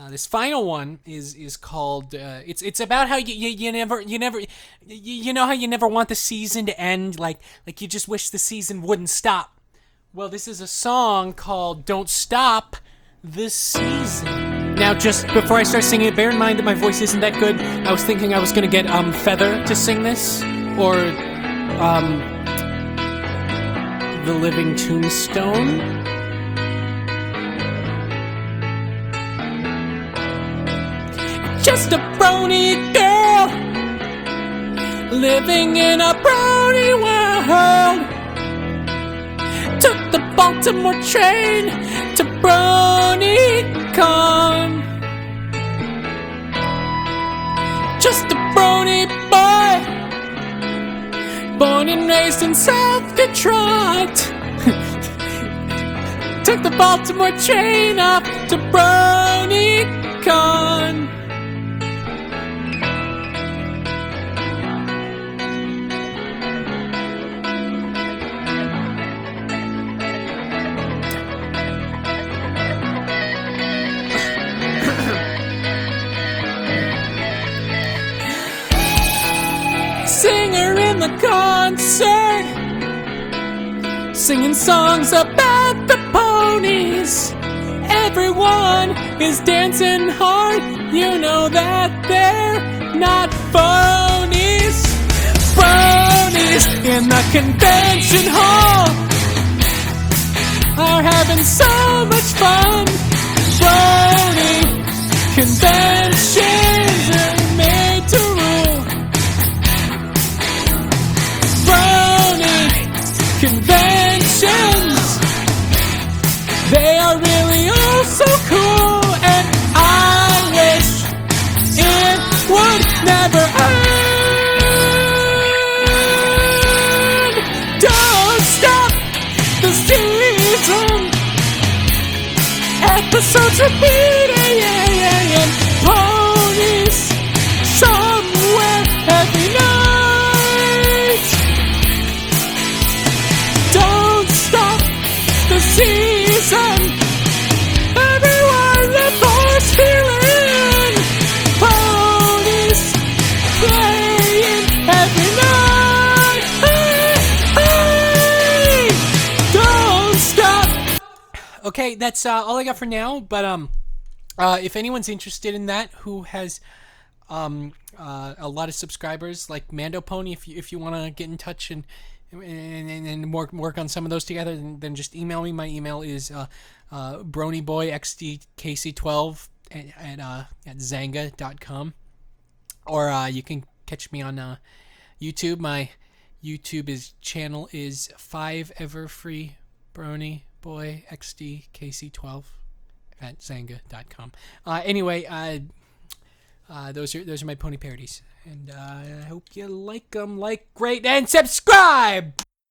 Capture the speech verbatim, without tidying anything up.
Uh, this final one is is called. Uh, it's it's about how you, you you never you never you, you know how you never want the season to end. Like like you just wish the season wouldn't stop. Well, this is a song called "Don't Stop This Season." Now, just before I start singing it, bear in mind that my voice isn't that good. I was thinking I was gonna get um Feather to sing this, or um the Living Tombstone. Just a brony girl living in a brony world. Took the Baltimore train to BronyCon. Just a brony boy, born and raised in South Detroit. Took the Baltimore train up to BronyCon. Singer in the concert, singing songs about the ponies. Everyone is dancing hard, you know that they're not phonies. Bronies in the convention hall are having so much fun. Brony conventions are made to rule. Conventions, they are really all so cool, and I wish it would never end. Don't stop the season, episodes repeating, and ponies somewhere every night. Season, everyone reports feeling. Ponies playing every night. Hey, hey, don't stop. Okay, that's uh, all I got for now. But um, uh, if anyone's interested in that, who has um uh, a lot of subscribers like Mando Pony, if you if you want to get in touch and. And, and, and work work on some of those together, then, then just email me. My email is uh, uh, bronyboyxdkc12 at at, uh, at zanga dot com, or uh, you can catch me on uh, YouTube. My YouTube is channel is five everfree brony boy xdkc12 at zanga dot com. Uh, anyway, uh, uh, those are those are my pony parodies. And uh, I hope you like them, like, rate, and subscribe!